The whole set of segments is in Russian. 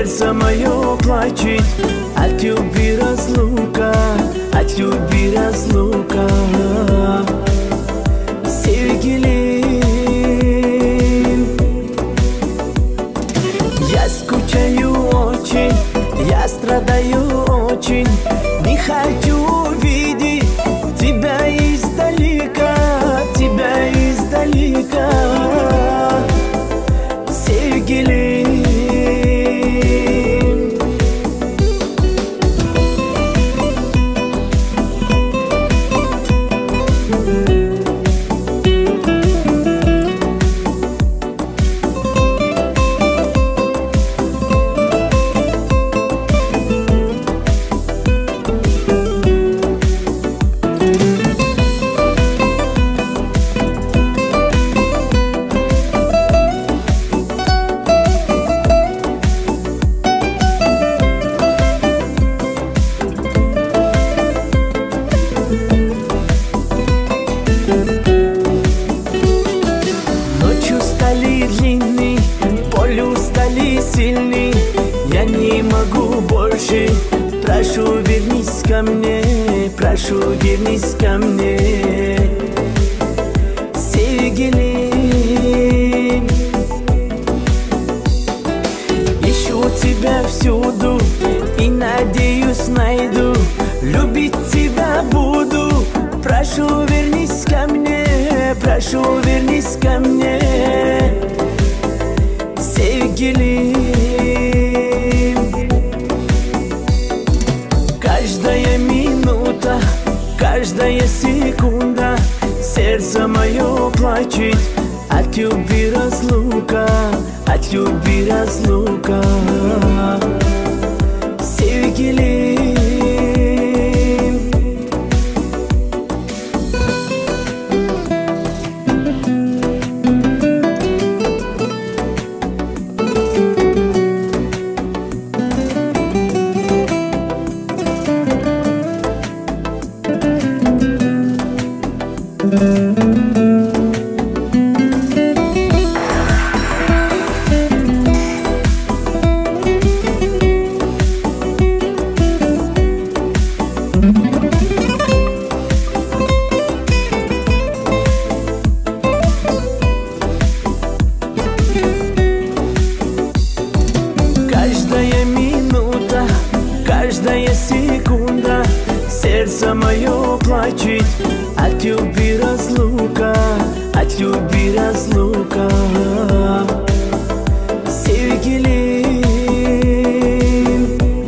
сердце мое плачет от любви разлука, от любви разлука. Sevgilim, я скучаю очень, я страдаю очень, не хочу видеть тебя издалека, тебя издалека. Sevgilim, длинный, боль стали сильный, я не могу больше. Прошу, вернись ко мне, прошу, вернись ко мне. Sevgilim, ищу тебя всюду и надеюсь найду, любить тебя буду. Прошу, вернись ко мне, прошу, вернись ко мне. Sevgilim, каждая минута, каждая секунда, сердце мое плачет от любви разлука, от любви разлука. Sevgilim, каждая минута, каждая секунда, сердце мое плачет от любви разлука, от любви разлука. Sevgilim,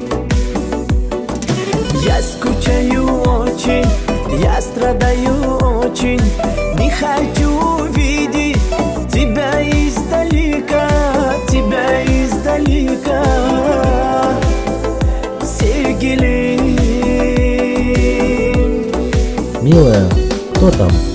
я скучаю очень, я страдаю очень, не хочу видеть тебя издалека, тебя издалека. Sevgilim. Милая, кто там?